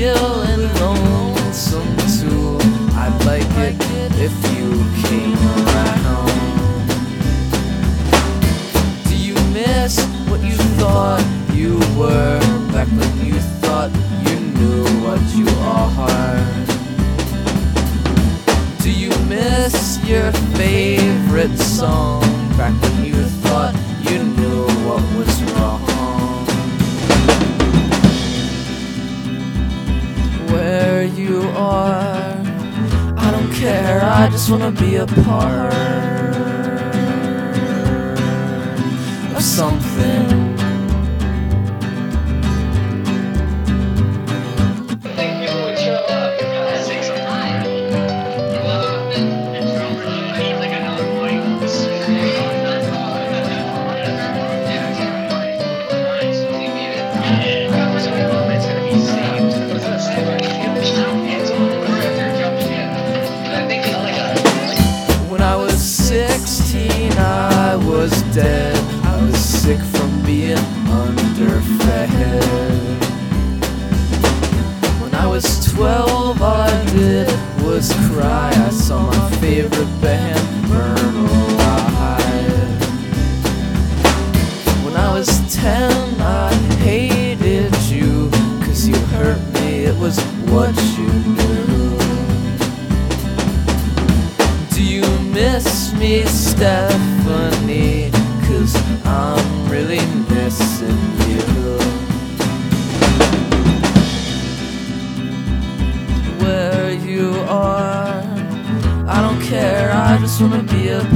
feeling lonesome too. I'd like it if you came around. Do you miss what you thought you were back when you thought you knew what you are? Do you miss your favorite song back when you thought you knew what was wrong? Where you are, I don't care, I just wanna be a part of something. When I was 16, I was dead. I was sick from being underfed. When I was 12, all I did was cry. I saw my favorite band burn alive. When I was 10, I hated you, 'cause you hurt me, it was what you knew. Do you miss me, Stephanie? 'Cause I'm really missing you. Where you are, I don't care, I just wanna be a